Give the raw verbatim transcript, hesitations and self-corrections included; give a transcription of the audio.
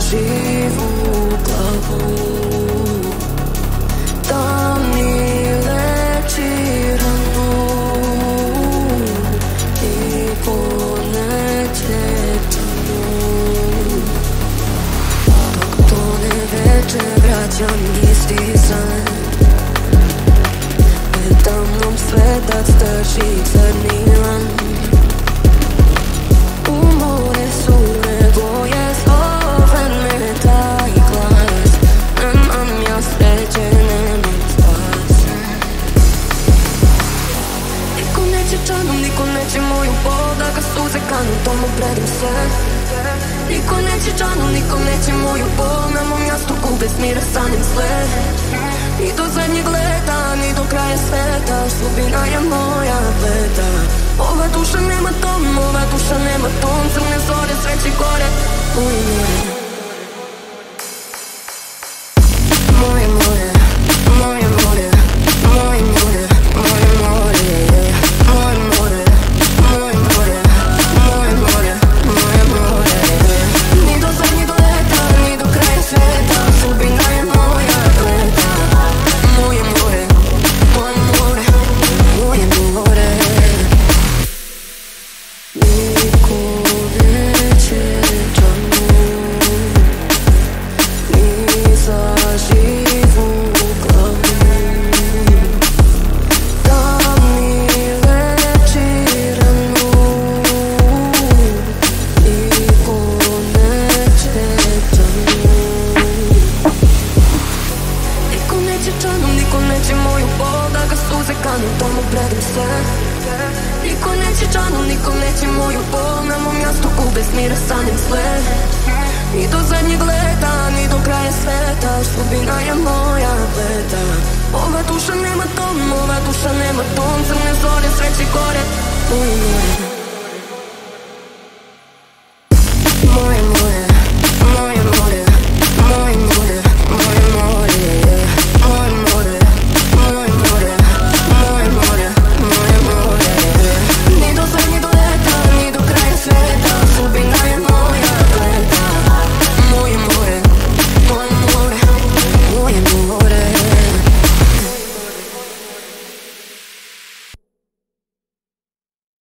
živu glavu da mi leči ranu i poneće tamo. Dok tone veče vraćam isti san, pred mnom svetac drži crni lan. U more sure boje zove me taj glas, nemam ja sreće, nemam spas. Niko neće čanom, niko neće moju bol da ga suze kanu, tomu predam se. Niko neće čanom, niko neće moju bol, na mom jastuku bez mira sanim sve. Ni do zadnjeg leta, ni do kraja sveta, sudbina je moja pleta. Ova duša nema tom, ova duša nema ton, crne zore, sveće gore, moje more. Moje more, moje more, moje more, moje more, moje more, moje more, moje more, moje more. Ni do zadnjeg leta, ni do kraja sveta, sudbina je moja pleta. Moje more, moje more, moje more. Niko neće tamo ni za živu glavu da mi leči ranu i poneće tamo. Niko neće čanom, niko neće moju bol da ga suze kanu, tomu predam se. Niko neće čanom, niko neće moju bol, na mom jastuku bez mira sanim sve. Ni do zadnjeg leta, ni do kraja sveta, sudbina je moja pleta. Ova duša nema tom, ova duša nema ton, crne zore, sveće gore, moje more.